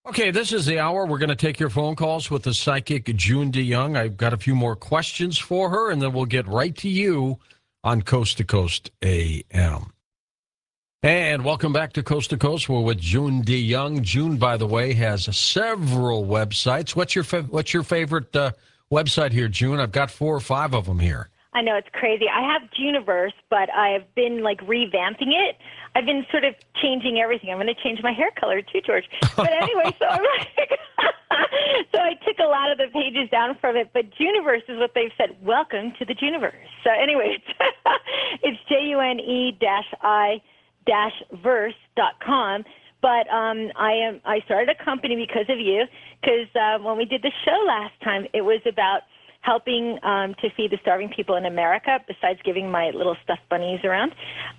Okay, this is the hour. We're going to take your phone calls with the psychic June DeYoung. I've got a few more questions for her, and then we'll get right to you on Coast to Coast AM. And welcome back to Coast. We're with June DeYoung. June, by the way, has several websites. What's your favorite website here, June? I've got 4 or 5 of them here. I know, it's crazy. I have Juniverse, but I've been, revamping it. I've been sort of changing everything. I'm going to change my hair color, too, George. But anyway, so I took a lot of the pages down from it. But Juniverse is what they've said. Welcome to the Juniverse. So anyway, it's JUNE-I-verse.com. But I started a company because of you, because when we did the show last time, it was about helping to feed the starving people in America, besides giving my little stuffed bunnies around.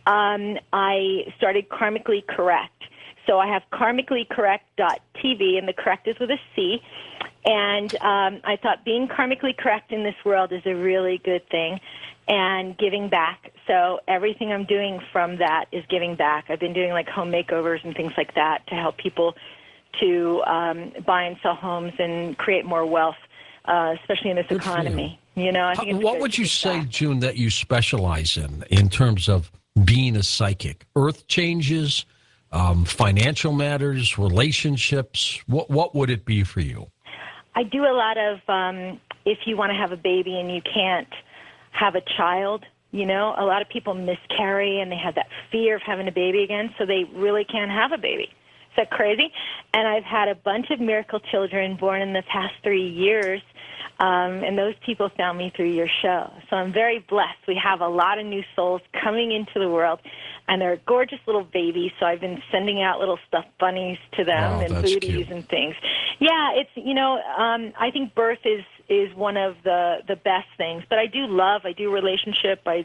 I started Karmically Correct. So I have karmicallycorrect.tv, and the correct is with a C. And I thought being karmically correct in this world is a really good thing, and giving back. So everything I'm doing from that is giving back. I've been doing home makeovers and things like that to help people to buy and sell homes and create more wealth. Especially in this economy. I think what would you say, June, that you specialize in terms of being a psychic? Earth changes, financial matters, relationships. What would it be for you? I do a lot of if you want to have a baby and you can't have a child, a lot of people miscarry and they have that fear of having a baby again, so they really can't have a baby. Is that crazy? And I've had a bunch of miracle children born in the past 3 years, and those people found me through your show. So I'm very blessed. We have a lot of new souls coming into the world, and they're gorgeous little babies, so I've been sending out little stuffed bunnies to them and booties cute. And things. Yeah, it's, I think birth is one of the best things. But I do relationship. I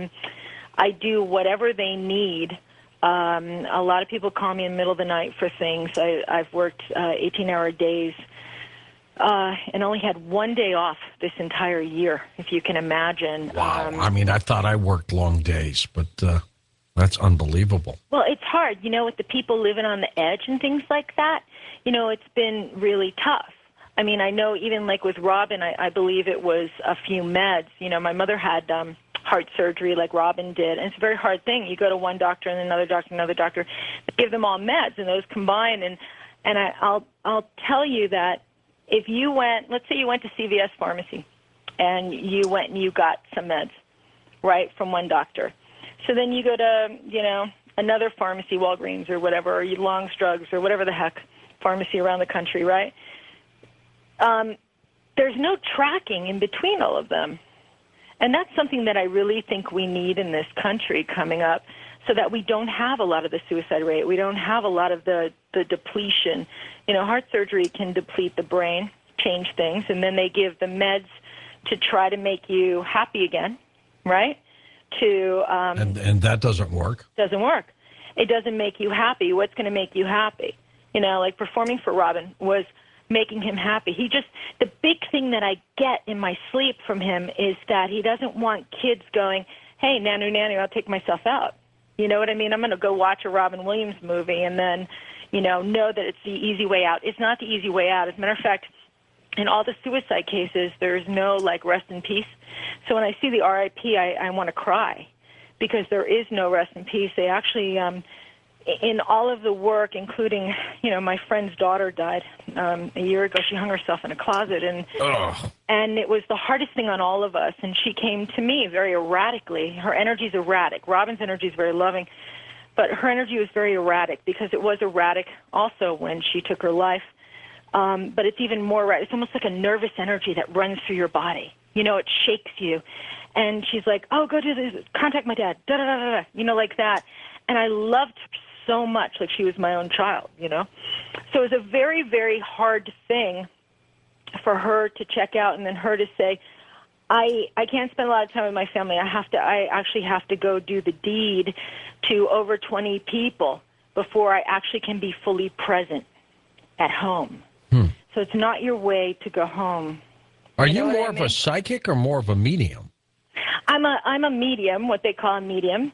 do whatever they need. A lot of people call me in the middle of the night for things. I've worked 18-hour days and only had 1 day off this entire year, if you can imagine. Wow. I thought I worked long days, but that's unbelievable. Well, it's hard, with the people living on the edge and things like that. It's been really tough. I know even with Robin, I believe it was a few meds. My mother had heart surgery like Robin did, and it's a very hard thing. You go to one doctor and another doctor, they give them all meds, and those combine. And I'll tell you that if you let's say you went to CVS Pharmacy, and you went and you got some meds, right, from one doctor. So then you go to, another pharmacy, Walgreens or whatever, or Long's Drugs or whatever the heck pharmacy around the country, right? There's no tracking in between all of them. And that's something that I really think we need in this country coming up, so that we don't have a lot of the suicide rate. We don't have a lot of the depletion. Heart surgery can deplete the brain, change things, and then they give the meds to try to make you happy again, right? And that doesn't work. Doesn't work. It doesn't make you happy. What's going to make you happy? Performing for Robin was making him happy. The big thing that I get in my sleep from him is that he doesn't want kids going, hey, Nanu, I'll take myself out. You know what I mean? I'm going to go watch a Robin Williams movie and then, know that it's the easy way out. It's not the easy way out. As a matter of fact, in all the suicide cases, there's no, rest in peace. So when I see the RIP, I want to cry, because there is no rest in peace. They actually, in all of the work, including, my friend's daughter died a year ago. She hung herself in a closet, and it was the hardest thing on all of us. And she came to me very erratically. Her energy's erratic. Robin's energy is very loving, but her energy was very erratic, because it was erratic also when she took her life. But it's even more erratic. It's almost like a nervous energy that runs through your body. It shakes you. And she's like, oh, go do this, contact my dad, da-da-da-da-da, like that. And I loved her so much, like she was my own child, So it was a very, very hard thing for her to check out, and then her to say, I can't spend a lot of time with my family. I actually have to go do the deed to over 20 people before I actually can be fully present at home. So it's not your way to go home. Are you more of a psychic or more of a medium? I'm a medium, what they call a medium.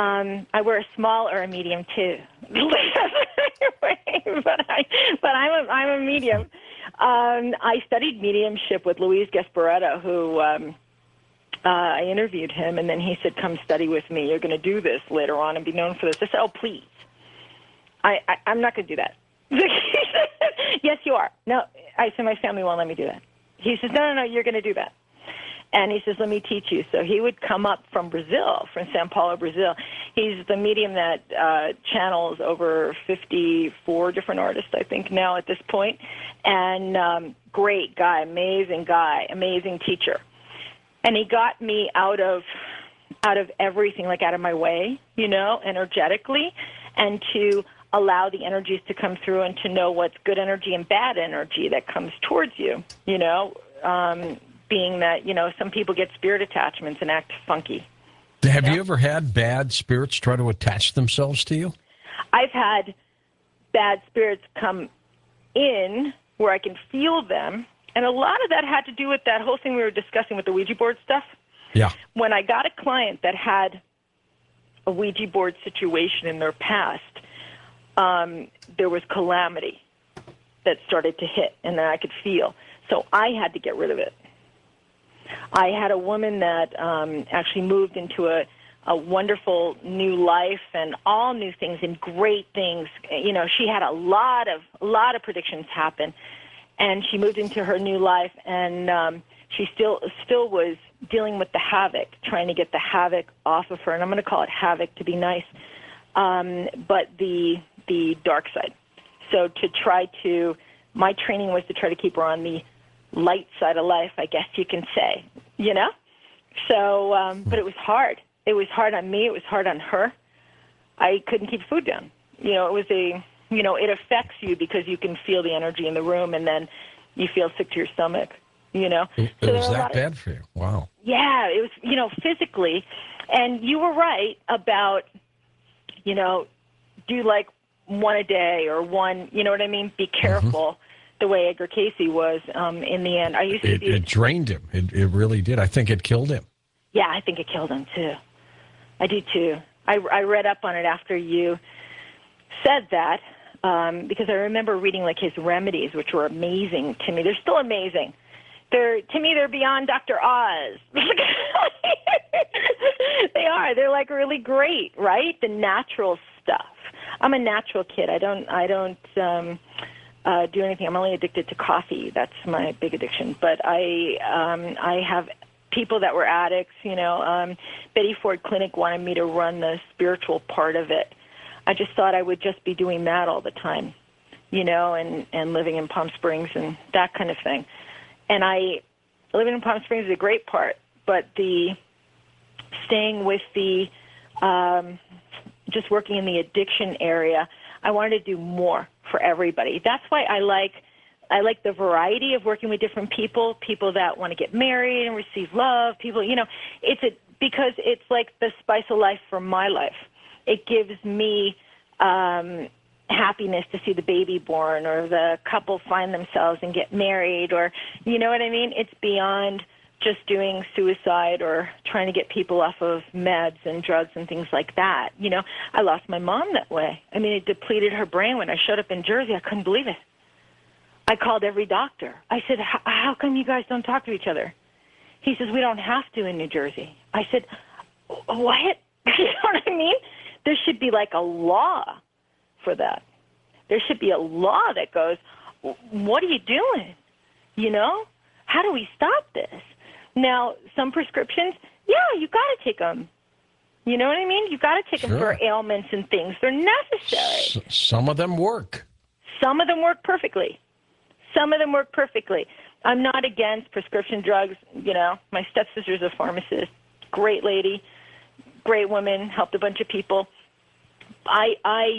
I wear a small or a medium too. but medium. I studied mediumship with Luis Gasparetto, who I interviewed him, and then he said, come study with me. You're going to do this later on and be known for this. I said, oh, please. I'm not going to do that. Yes, you are. No, I said, my family won't let me do that. He says, no, you're going to do that. And he says, let me teach you. So he would come up from Brazil, from Sao Paulo, Brazil. He's the medium that channels over 54 different artists, I think, now at this point. And great guy, amazing teacher. And he got me out of everything, like out of my way, energetically, and to allow the energies to come through and to know what's good energy and bad energy that comes towards you, being that, some people get spirit attachments and act funky. Have you ever had bad spirits try to attach themselves to you? I've had bad spirits come in where I can feel them, and a lot of that had to do with that whole thing we were discussing with the Ouija board stuff. Yeah. When I got a client that had a Ouija board situation in their past, there was calamity that started to hit, and that I could feel. So I had to get rid of it. I had a woman that actually moved into a wonderful new life and all new things and great things. She had a lot of predictions happen, and she moved into her new life, and she still was dealing with the havoc, trying to get the havoc off of her. And I'm going to call it havoc to be nice, but the dark side. So my training was to try to keep her on the light side of life, I guess you can say, So, but it was hard. It was hard on me. It was hard on her. I couldn't keep food down. It was it affects you because you can feel the energy in the room, and then you feel sick to your stomach, It was that bad for you? Wow. Yeah, it was, physically. And you were right about, do like one a day or one, you know what I mean? Be careful. The way Edgar Casey was in the end. It drained him. It really did. I think it killed him. Yeah, I think it killed him, too. I do, too. I read up on it after you said that because I remember reading, like, his remedies, which were amazing to me. They're still amazing. They're beyond Dr. Oz. They are. They're, like, really great, right? The natural stuff. I'm a natural kid. I don't do anything. I'm only addicted to coffee. That's my big addiction. But I have people that were addicts. Betty Ford Clinic wanted me to run the spiritual part of it. I just thought I would just be doing that all the time, and living in Palm Springs and that kind of thing. And living in Palm Springs is a great part, but the staying with the just working in the addiction area, I wanted to do more for everybody. That's why I like the variety of working with different people that want to get married and receive love, people, because it's like the spice of life for my life. It gives me happiness to see the baby born or the couple find themselves and get married, or, you know what I mean? It's beyond just doing suicide or trying to get people off of meds and drugs and things like that. I lost my mom that way. I mean, it depleted her brain. When I showed up in Jersey, I couldn't believe it. I called every doctor. I said, how come you guys don't talk to each other? He says, we don't have to in New Jersey. I said, what? You know what I mean? There should be like a law for that. There should be a law that goes, what are you doing? How do we stop this? Now, some prescriptions, yeah, you got to take them. You know what I mean? You got to take them for ailments and things. They're necessary. Some of them work. Some of them work perfectly. I'm not against prescription drugs. My stepsister's a pharmacist. Great lady, great woman, helped a bunch of people. I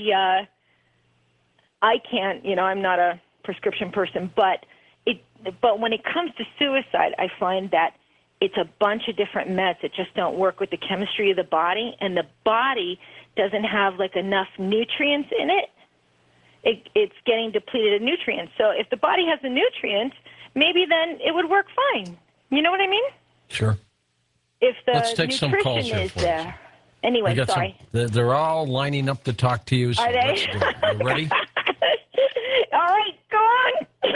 can't, I'm not a prescription person, but when it comes to suicide, I find that it's a bunch of different meds that just don't work with the chemistry of the body, and the body doesn't have like enough nutrients in it. It's getting depleted of nutrients. So if the body has the nutrients, maybe then it would work fine. You know what I mean? Sure. If the Let's take some calls nutrition here is there. Anyway, sorry. They're all lining up to talk to you. So Are they? Let's do it. You ready? All right, go on.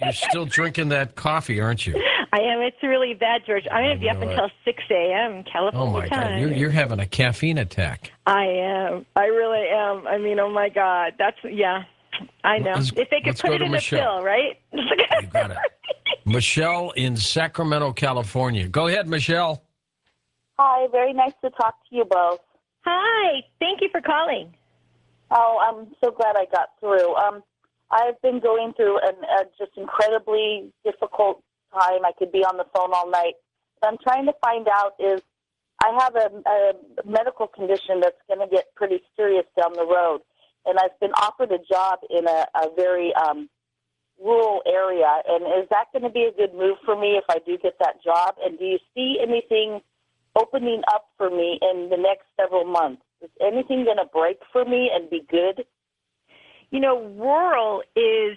You're still drinking that coffee, aren't you? I am. It's really bad, George. I'm going to be up until 6 a.m. California Oh, my time. God. You're having a caffeine attack. I am. I really am. I mean, oh, my God. Yeah. I know. If they could put it in a pill, right? You got it. Michelle in Sacramento, California. Go ahead, Michelle. Hi, very nice to talk to you both. Hi. Thank you for calling. Oh, I'm so glad I got through. I've been going through a just incredibly difficult time. I could be on the phone all night. What I'm trying to find out is I have a medical condition that's going to get pretty serious down the road, and I've been offered a job in a very rural area, and is that going to be a good move for me if I do get that job? And do you see anything opening up for me in the next several months? Is anything going to break for me and be good? You know, rural is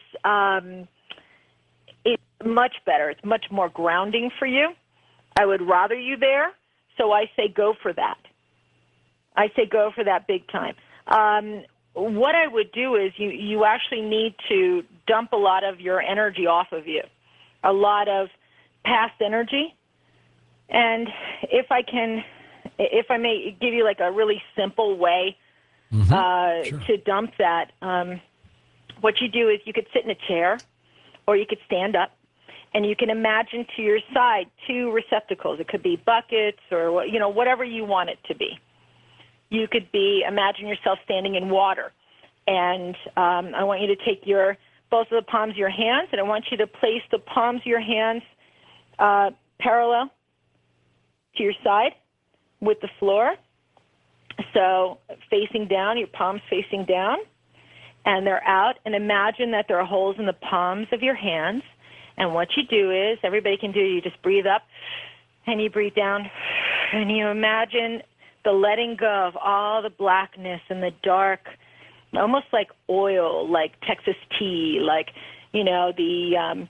it's much better. It's much more grounding for you. I would rather you there, so I say go for that. I say go for that big time. What I would do is you actually need to dump a lot of your energy off of you, a lot of past energy. And if I may give you like a really simple way to dump that, what you do is you could sit in a chair or you could stand up, and you can imagine to your side 2 receptacles. It could be buckets or, whatever you want it to be. You could imagine yourself standing in water, and I want you to take both of the palms of your hands, and I want you to place the palms of your hands parallel to your side with the floor. So facing down, your palms facing down, and they're out. And imagine that there are holes in the palms of your hands. And what you do is, everybody can do, you just breathe up and you breathe down, and you imagine the letting go of all the blackness and the dark, almost like oil, like Texas tea, like, the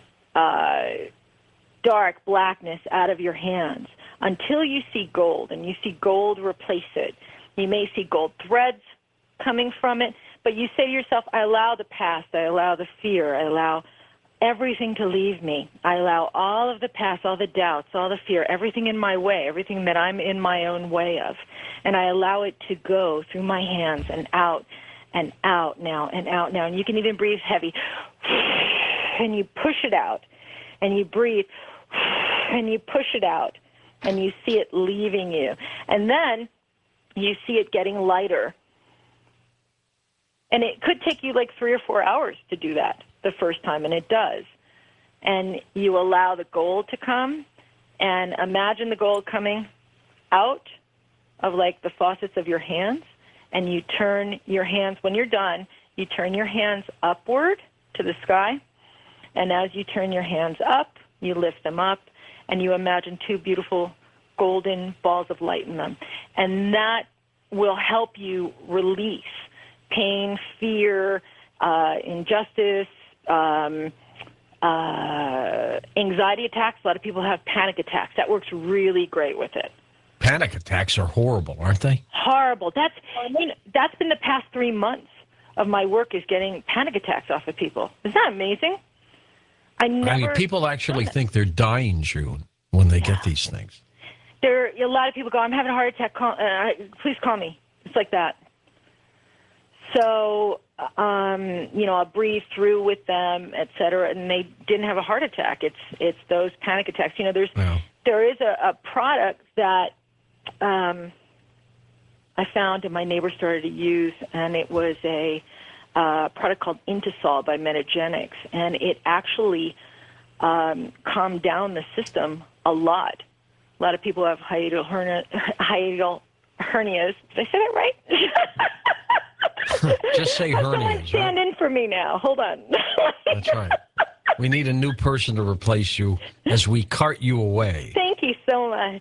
dark blackness out of your hands until you see gold, and you see gold replace it. You may see gold threads coming from it, but you say to yourself, I allow the past, I allow the fear, I allow everything to leave me. I allow all of the past, all the doubts, all the fear, everything in my way, everything that I'm in my own way of, and I allow it to go through my hands and out now and out now. And you can even breathe heavy, and you push it out, and you breathe, and you push it out, and you see it leaving you. And then you see it getting lighter. And it could take you like 3 or 4 hours to do that the first time, and it does. And you allow the gold to come, and imagine the gold coming out of like the faucets of your hands, and you turn your hands, when you're done, you turn your hands upward to the sky, and as you turn your hands up, you lift them up, and you imagine 2 beautiful golden balls of light in them. And that will help you release pain, fear, injustice, anxiety attacks. A lot of people have panic attacks. That works really great with it. Panic attacks are horrible, aren't they? Horrible. That's been the past 3 months of my work, is getting panic attacks off of people. Isn't that amazing? I mean, people actually think they're dying, June, when they get these things. A lot of people go, I'm having a heart attack. Please call me. It's like that. So, I'll breathe through with them, et cetera, and they didn't have a heart attack. It's those panic attacks. There is a product that I found and my neighbor started to use, and it was a product called Intisol by Metagenics, and it actually calmed down the system a lot. A lot of people have hiatal hernias. Did I say that right? Just say hernias. Someone stand in for me now. Hold on. That's right. We need a new person to replace you as we cart you away. Thank you so much.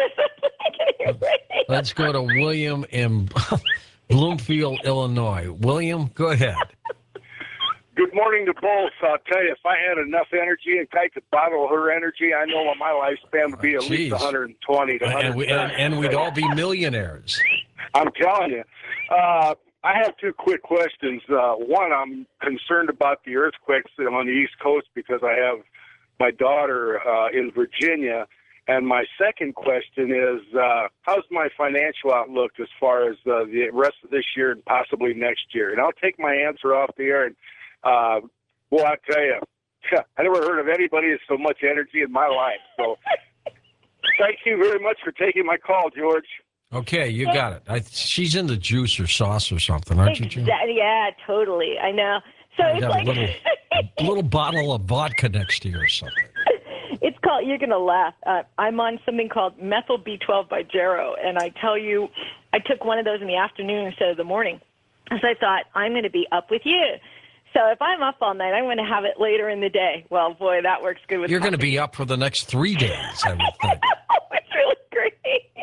Let's go to William in Bloomfield, Illinois. William, go ahead. Good morning to both. I'll tell you, if I had enough energy and I could bottle her energy, I know what my lifespan would be at least 120 to 130. And we'd all be millionaires. I'm telling you. I have two quick questions. One, I'm concerned about the earthquakes on the East Coast because I have my daughter in Virginia. And my second question is, how's my financial outlook as far as the rest of this year and possibly next year? And I'll take my answer off the air. And, well, I tell you, I never heard of anybody with so much energy in my life. So thank you very much for taking my call, George. Okay, you got it. She's in the juice or sauce or something, aren't you, June? Yeah, totally. I know. So I it's got like a little bottle of vodka next to you or something. It's called, you're going to laugh. I'm on something called Methyl B12 by Jarrow, and I tell you, I took one of those in the afternoon instead of the morning, because I thought, I'm going to be up with you. So if I'm up all night, I'm going to have it later in the day. Well, boy, that works good with You're going to be up for the next 3 days, I would think. It's really great.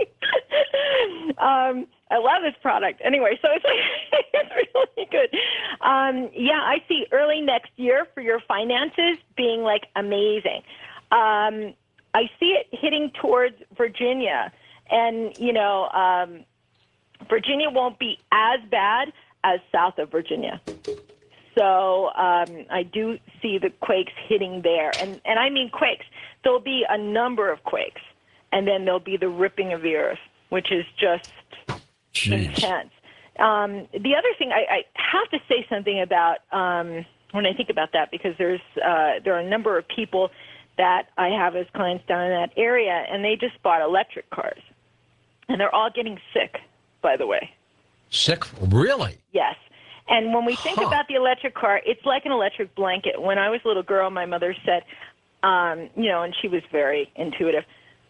I love this product. Anyway, so it's like, it's really good. Yeah, I see early next year for your finances being like amazing. I see it hitting towards Virginia, and Virginia won't be as bad as south of Virginia. So I do see the quakes hitting there, and I mean quakes. There'll be a number of quakes, and then there'll be the ripping of the earth, which is just intense. The other thing, I have to say something about when I think about that, because there are a number of people that I have as clients down in that area, and they just bought electric cars, and they're all getting sick, by the way. Sick? Really? Yes. And when we think about the electric car, it's like an electric blanket. When I was a little girl, my mother said, and she was very intuitive,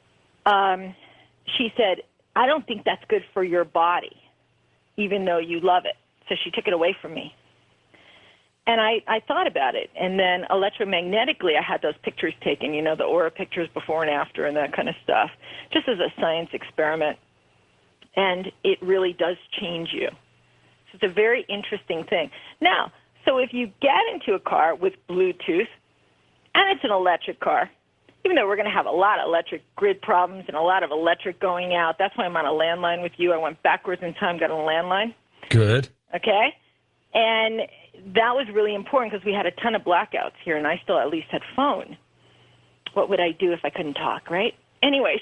she said, I don't think that's good for your body, even though you love it. So she took it away from me. And I thought about it. And then electromagnetically, I had those pictures taken, the aura pictures before and after and that kind of stuff, just as a science experiment. And it really does change you. So it's a very interesting thing. Now, so if you get into a car with Bluetooth, and it's an electric car, even though we're going to have a lot of electric grid problems and a lot of electric going out, that's why I'm on a landline with you. I went backwards in time, got on a landline. Good. Okay? And that was really important because we had a ton of blackouts here, and I still at least had phone. What would I do if I couldn't talk, right? Anyway,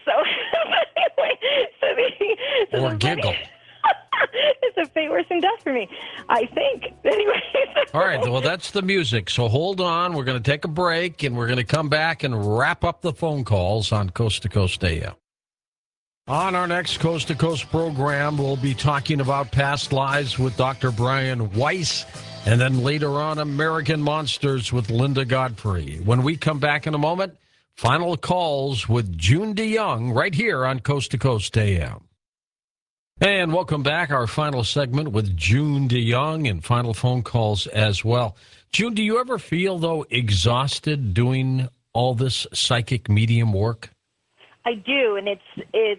or giggle. It's a fate worse than death for me, I think. Anyway. All right, well, that's the music. So hold on. We're going to take a break, and we're going to come back and wrap up the phone calls on Coast to Coast AM. On our next Coast to Coast program, we'll be talking about past lives with Dr. Brian Weiss, and then later on, American Monsters with Linda Godfrey. When we come back in a moment, final calls with June DeYoung right here on Coast to Coast AM. And welcome back. Our final segment with June DeYoung and final phone calls as well. June, do you ever feel, though, exhausted doing all this psychic medium work? I do, and it's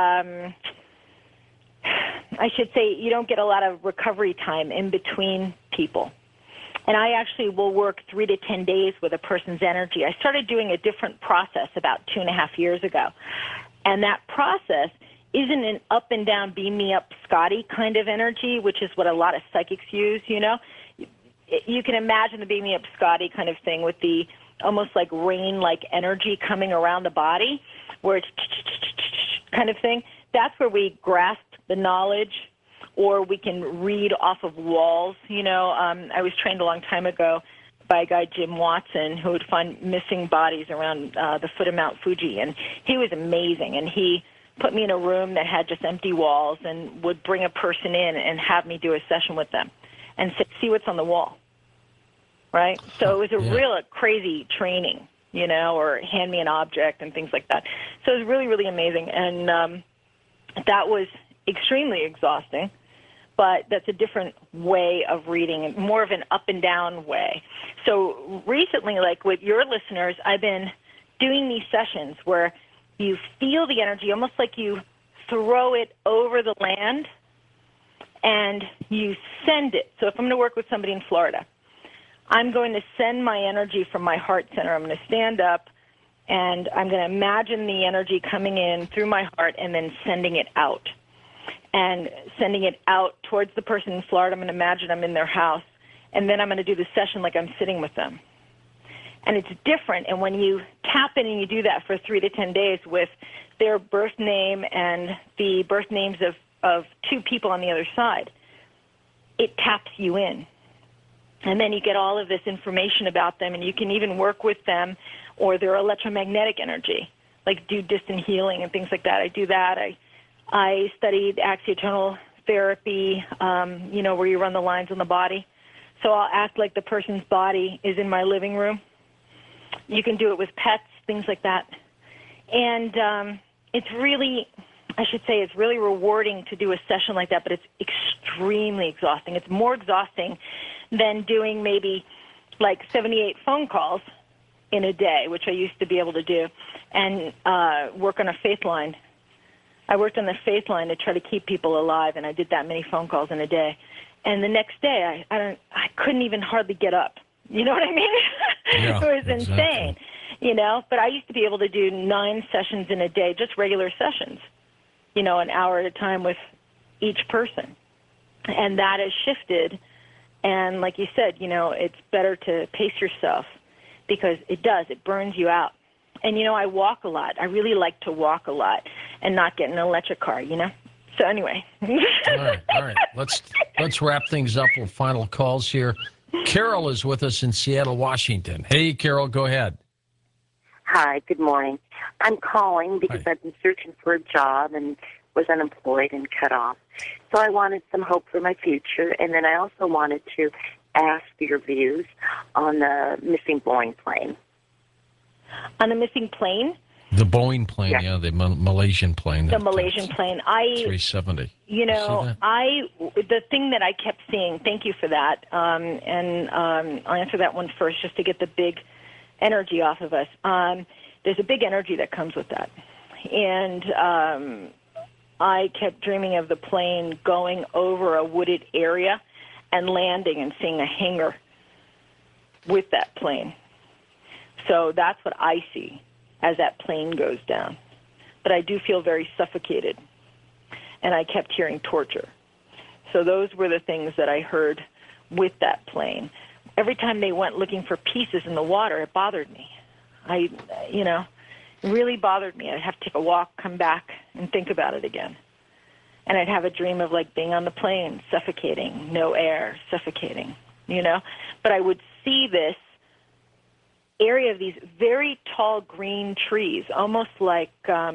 I should say you don't get a lot of recovery time in between people. And I actually will work 3 to 10 days with a person's energy. I started doing a different process about 2.5 years ago. And that process isn't an up and down, beam me up, Scotty kind of energy, which is what a lot of psychics use, You can imagine the beam me up, Scotty kind of thing with the almost like rain-like energy coming around the body, where it's kind of thing. That's where we grasp the knowledge, or we can read off of walls. I was trained a long time ago by a guy, Jim Watson, who would find missing bodies around the foot of Mount Fuji, and he was amazing. And he put me in a room that had just empty walls and would bring a person in and have me do a session with them and see what's on the wall, right? So it was a real crazy training, or hand me an object and things like that. So it was really, really amazing. And that was extremely exhausting, but that's a different way of reading, more of an up and down way. So recently, like with your listeners, I've been doing these sessions where you feel the energy, almost like you throw it over the land and you send it. So if I'm going to work with somebody in Florida, I'm going to send my energy from my heart center. I'm going to stand up, and I'm going to imagine the energy coming in through my heart and then sending it out. and sending it out towards the person in Florida. I'm going to imagine I'm in their house, and then I'm going to do the session like I'm sitting with them. And it's different. And when you tap in and you do that for 3 to 10 days with their birth name and the birth names of two people on the other side, it taps you in. And then you get all of this information about them, and you can even work with them or their electromagnetic energy, like do distant healing and things like that. I do that. I studied axiotonal therapy, where you run the lines on the body. So I'll act like the person's body is in my living room. You can do it with pets, things like that. And it's really rewarding to do a session like that, but it's extremely exhausting. It's more exhausting than doing maybe like 78 phone calls in a day, which I used to be able to do, and work on a faith line. I worked on the faith line to try to keep people alive, and I did that many phone calls in a day. And the next day, I couldn't even hardly get up. You know what I mean? Yeah, it was exactly. insane, But I used to be able to do 9 sessions in a day, just regular sessions, an hour at a time with each person. And that has shifted. And like you said, it's better to pace yourself because it does. It burns you out. And, I walk a lot. I really like to walk a lot and not get in an electric car, So anyway. All right. Let's wrap things up with final calls here. Carol is with us in Seattle, Washington. Hey, Carol, go ahead. Hi, good morning. I'm calling because I've been searching for a job and was unemployed and cut off. So I wanted some hope for my future, and then I also wanted to ask your views on the missing Boeing plane. On the missing plane? The Boeing plane, yeah, the Malaysian plane. The Malaysian plane. 370. The thing that I kept seeing, thank you for that, and I'll answer that one first just to get the big energy off of us. There's a big energy that comes with that. And I kept dreaming of the plane going over a wooded area and landing and seeing a hangar with that plane. So that's what I see as that plane goes down. But I do feel very suffocated, and I kept hearing torture. So those were the things that I heard with that plane. Every time they went looking for pieces in the water, it bothered me. It really bothered me. I'd have to take a walk, come back, and think about it again. And I'd have a dream of, like, being on the plane, suffocating, no air, suffocating, But I would see this area of these very tall green trees, almost like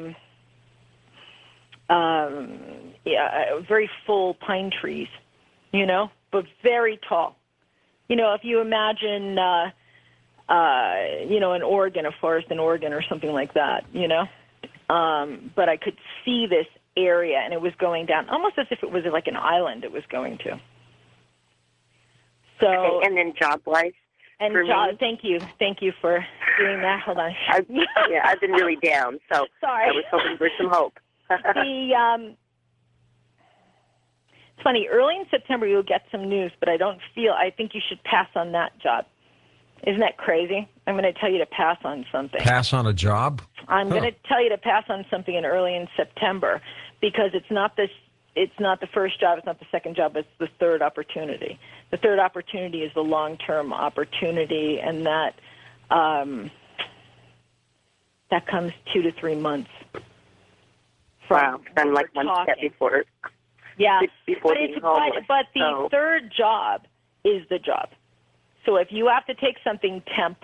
very full pine trees, but very tall. If you imagine, in Oregon, a forest in Oregon or something like that, but I could see this area, and it was going down almost as if it was like an island it was going to. So, okay, and then job-wise? And thank you for doing that. Hold on. I've been really down, so sorry. I was hoping for some hope. It's funny. Early in September, you'll get some news, but I think you should pass on that job. Isn't that crazy? I'm going to tell you to pass on something. Pass on a job? I'm going to tell you to pass on something early in September because it's not the first job, it's not the second job, it's the third opportunity. The third opportunity is the long-term opportunity, and that comes 2 to 3 months. Wow, I'm like one step before. Yeah, before being homeless. But the third job is the job. So if you have to take something temp,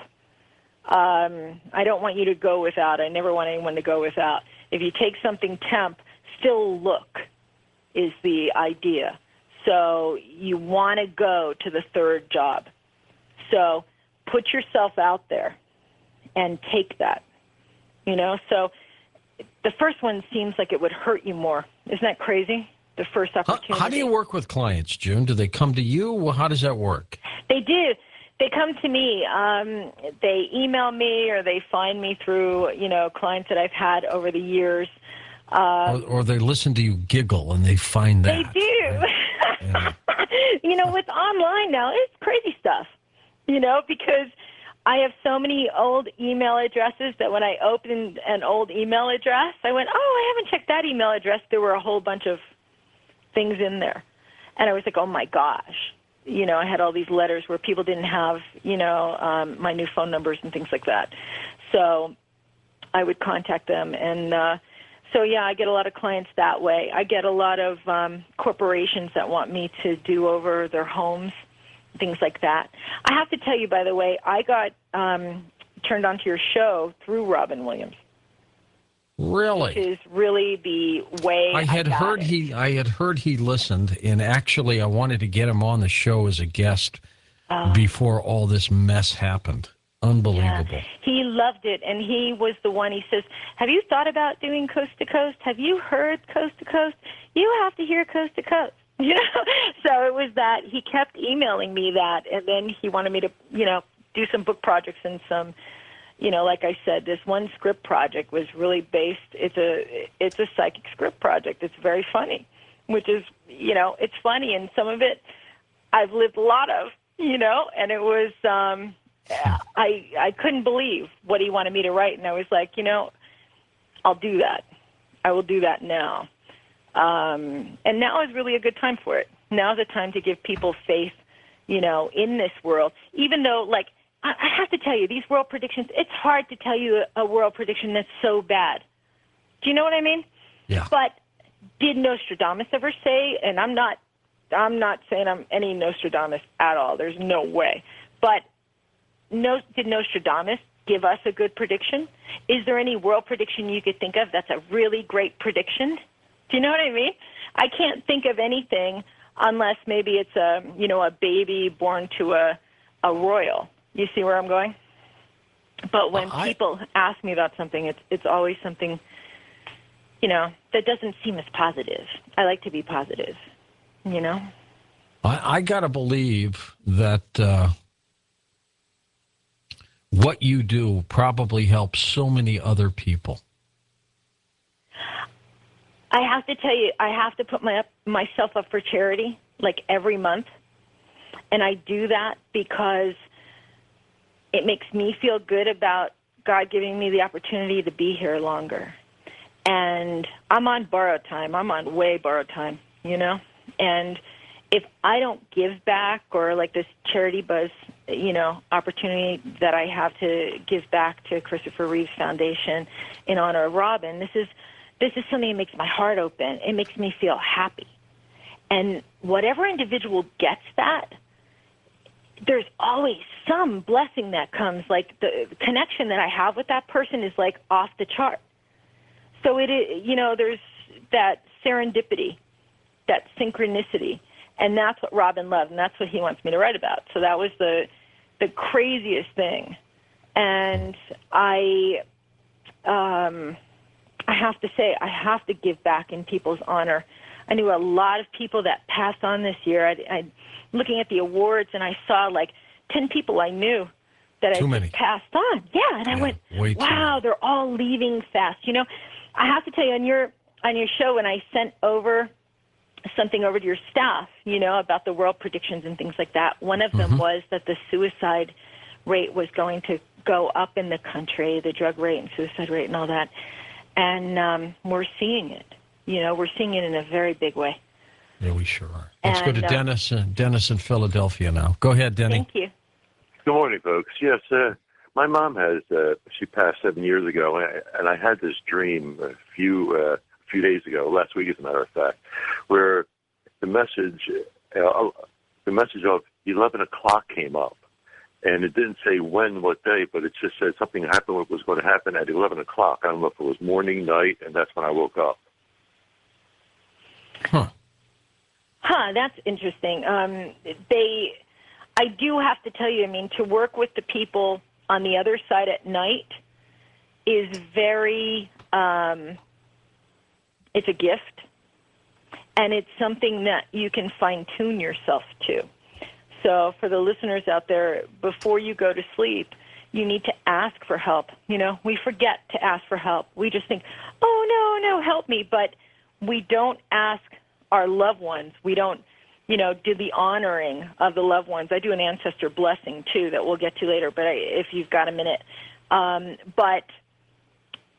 I don't want you to go without. I never want anyone to go without. If you take something temp, still look is the idea. So you want to go to the third job. So put yourself out there and take that. So the first one seems like it would hurt you more. Isn't that crazy? The first opportunity. How do you work with clients, June? Do they come to you? Well, how does that work? They do. They come to me. They email me or they find me through, clients that I've had over the years. Or they listen to you giggle and they find that. They do. Yeah. With online now, it's crazy stuff, because I have so many old email addresses that when I opened an old email address, I went, oh, I haven't checked that email address. There were a whole bunch of things in there. And I was like, oh, my gosh. You know, I had all these letters where people didn't have, my new phone numbers and things like that. So I would contact them. And so, yeah, I get a lot of clients that way. I get a lot of corporations that want me to do over their homes, things like that. I have to tell you, by the way, I got turned onto your show through Robin Williams. Really? Which is really the way I had heard he listened, and actually I wanted to get him on the show as a guest before all this mess happened. Unbelievable. Yeah. He loved it, and he was the one. He says, have you thought about doing Coast to Coast? Have you heard Coast to Coast? You have to hear Coast to Coast. You know, so it was that he kept emailing me that, and then he wanted me to, do some book projects and some, like I said, this one script project was really based. It's a psychic script project. It's very funny, which is, it's funny, and some of it I've lived a lot of, and it was, I couldn't believe what he wanted me to write, and I was like, I'll do that. I will do that now. And now is really a good time for it. Now is the time to give people faith, in this world, even though, I have to tell you, these world predictions, it's hard to tell you a world prediction that's so bad. Do you know what I mean? Yeah. But did Nostradamus ever say, and I'm not saying I'm any Nostradamus at all. There's no way. But did Nostradamus give us a good prediction? Is there any world prediction you could think of that's a really great prediction? Do you know what I mean? I can't think of anything unless maybe it's a baby born to a royal. You see where I'm going? But when people ask me about something, it's always something, that doesn't seem as positive. I like to be positive, I got to believe that what you do probably helps so many other people. I have to tell you, I have to put myself up for charity, every month. And I do that because it makes me feel good about God giving me the opportunity to be here longer. And I'm on borrowed time. I'm on way borrowed time, And if I don't give back, or this Charity Buzz, opportunity that I have to give back to Christopher Reeves Foundation in honor of Robin, this is something that makes my heart open. It makes me feel happy. And whatever individual gets that, there's always some blessing that comes. The connection that I have with that person is off the chart. So there's that serendipity, that synchronicity, and that's what Robin loved, and that's what he wants me to write about. So that was the craziest thing. And I have to say, I have to give back in people's honor. I knew a lot of people that passed on this year. I looking at the awards, and I saw 10 people I knew that I passed on. Yeah, and I went, wow, they're all leaving fast. I have to tell you, on your show, when I sent over something over to your staff, about the world predictions and things like that, one of them was that the suicide rate was going to go up in the country, the drug rate and suicide rate and all that. And we're seeing it. We're seeing it in a very big way. Yeah, we sure are. Let's go to Dennis in Philadelphia now. Go ahead, Denny. Thank you. Good morning, folks. Yes, my mom she passed 7 years ago, and I had this dream a few days ago, last week as a matter of fact, where the message of 11 o'clock came up. And it didn't say when, what day, but it just said something happened, what was going to happen at 11 o'clock. I don't know if it was morning, night, and that's when I woke up. That's interesting. I do have to tell you, to work with the people on the other side at night is very, it's a gift, and it's something that you can fine-tune yourself to. So for the listeners out there, before you go to sleep, you need to ask for help. We forget to ask for help. We just think, oh, no, help me. But we don't ask our loved ones. We don't, do the honoring of the loved ones. I do an ancestor blessing, too, that we'll get to later, but if you've got a minute. But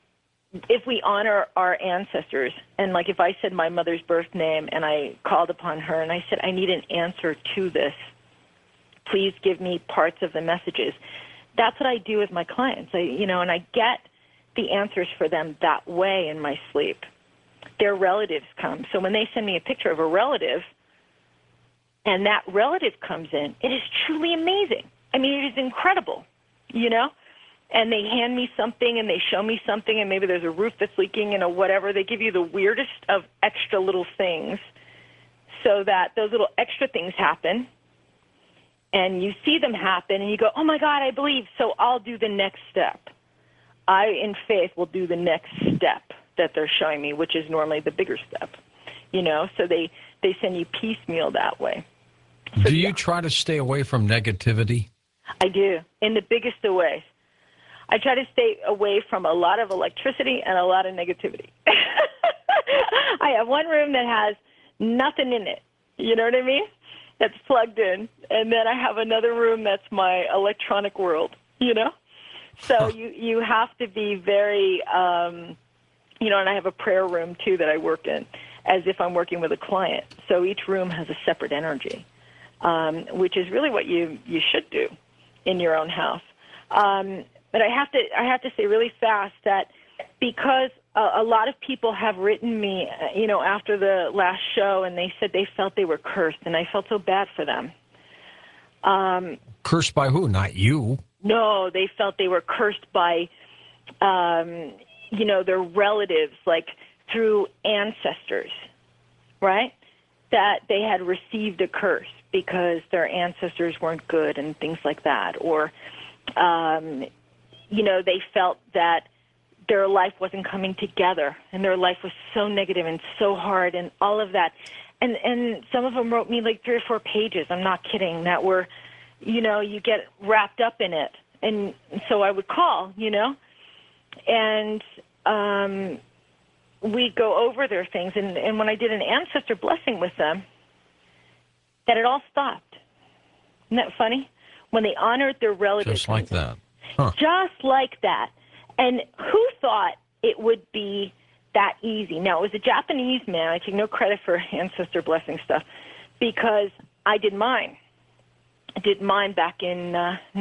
if we honor our ancestors, and like if I said my mother's birth name and I called upon her and I said, I need an answer to this, please give me parts of the messages. That's what I do with my clients. And I get the answers for them that way in my sleep. Their relatives come. So when they send me a picture of a relative and that relative comes in, it is truly amazing. I mean, it is incredible, And they hand me something and they show me something, and maybe there's a roof that's leaking and whatever. They give you the weirdest of extra little things so that those little extra things happen. And you see them happen and you go, oh, my God, I believe, so I'll do the next step. I, in faith, will do the next step that they're showing me, which is normally the bigger step, So they send you piecemeal that way. So, do you try to stay away from negativity? I do, in the biggest of ways. I try to stay away from a lot of electricity and a lot of negativity. I have one room that has nothing in it, you know what I mean? That's plugged in. And then I have another room that's my electronic world, So you have to be very, and I have a prayer room, too, that I work in as if I'm working with a client. So each room has a separate energy, which is really what you should do in your own house. But I have to say really fast that because a lot of people have written me, after the last show, and they said they felt they were cursed, and I felt so bad for them. Cursed by who? Not you. No, they felt they were cursed by, their relatives, like through ancestors, right? That they had received a curse because their ancestors weren't good and things like that. Or, they felt that their life wasn't coming together and their life was so negative and so hard and all of that. And some of them wrote me like 3 or 4 pages, I'm not kidding, that were, you get wrapped up in it. And so I would call, and we go over their things. And when I did an ancestor blessing with them, that it all stopped. Isn't that funny? When they honored their relatives. Just like that. Huh. Just like that. And who thought it would be that easy? Now, it was a Japanese man. I take no credit for ancestor blessing stuff because I did mine. I did mine back in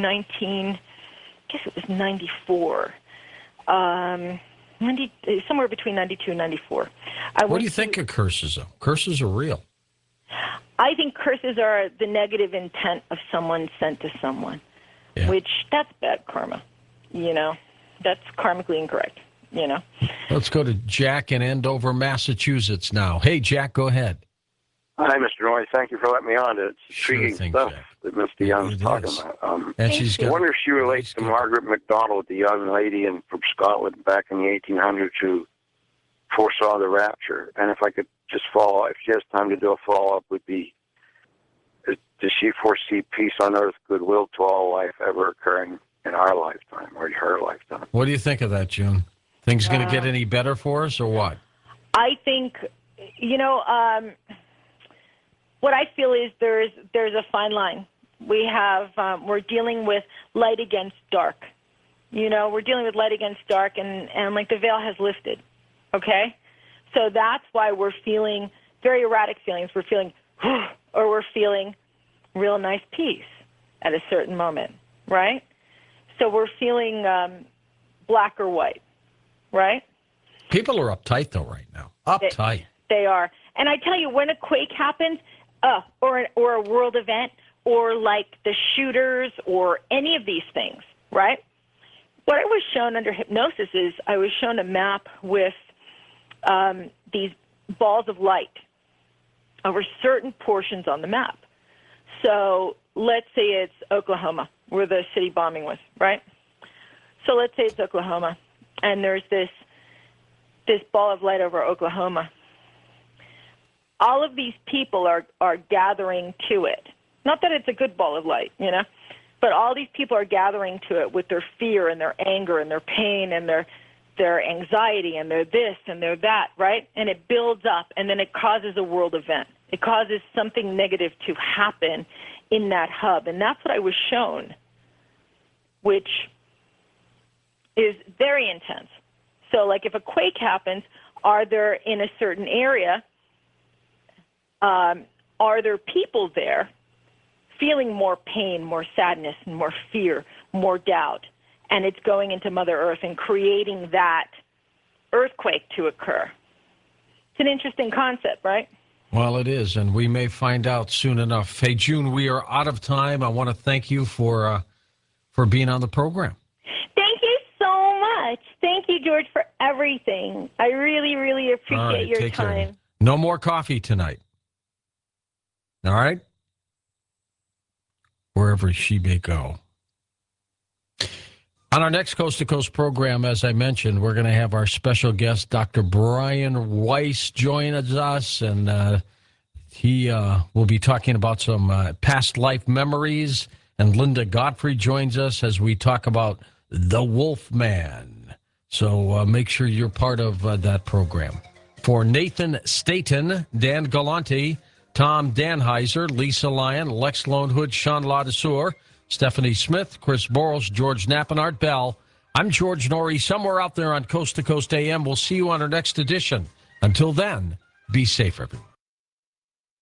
94. Somewhere between 92 and 94. What do you think of curses, though? Curses are real. I think curses are the negative intent of someone sent to someone, which that's bad karma, That's karmically incorrect, Let's go to Jack in Andover, Massachusetts now. Hey, Jack, go ahead. Hi, Mr. Roy. Thank you for letting me on. It's intriguing stuff Jack. that Mr. Young's talking about. And I wonder if she relates to Margaret MacDonald, the young lady from Scotland back in the 1800s who foresaw the rapture. And if I could just follow, if she has time to do a follow-up, would be, does she foresee peace on earth, goodwill to all life ever occurring in our lifetime or in her lifetime? What do you think of that, June? Things going to get any better for us or what? I think, what I feel is there's a fine line. We have we're dealing with light against dark. We're dealing with light against dark, and like the veil has lifted. Okay, so that's why we're feeling very erratic feelings. We're feeling, or we're feeling real nice peace at a certain moment, right? So we're feeling black or white, right? People are uptight though right now. Uptight. They are, and I tell you, when a quake happens. Or a world event, or like the shooters, or any of these things, right? What I was shown under hypnosis is I was shown a map with these balls of light over certain portions on the map. So let's say it's Oklahoma, where the city bombing was, right? So let's say it's Oklahoma, and there's this ball of light over Oklahoma. All of these people are gathering to it. Not that it's a good ball of light, but all these people are gathering to it with their fear and their anger and their pain and their anxiety and their this and their that, right? And it builds up, and then it causes a world event. It causes something negative to happen in that hub, and that's what I was shown, which is very intense. So, like, if a quake happens, are there in a certain area, are there people there feeling more pain, more sadness, and more fear, more doubt? And it's going into Mother Earth and creating that earthquake to occur. It's an interesting concept, right? Well, it is, and we may find out soon enough. Hey, June, we are out of time. I want to thank you for being on the program. Thank you so much. Thank you, George, for everything. I really, really appreciate your time. Care. No more coffee tonight. All right? Wherever she may go. On our next Coast to Coast program, as I mentioned, we're going to have our special guest, Dr. Brian Weiss, join us, and he will be talking about some past life memories. And Linda Godfrey joins us as we talk about the Wolfman. So make sure you're part of that program. For Nathan Staten, Dan Galante, Tom Danheiser, Lisa Lyon, Lex Lonehood, Sean Ladesseur, Stephanie Smith, Chris Borles, George Knapp, and Art Bell. I'm George Norrie, somewhere out there on Coast to Coast AM. We'll see you on our next edition. Until then, be safe, everyone.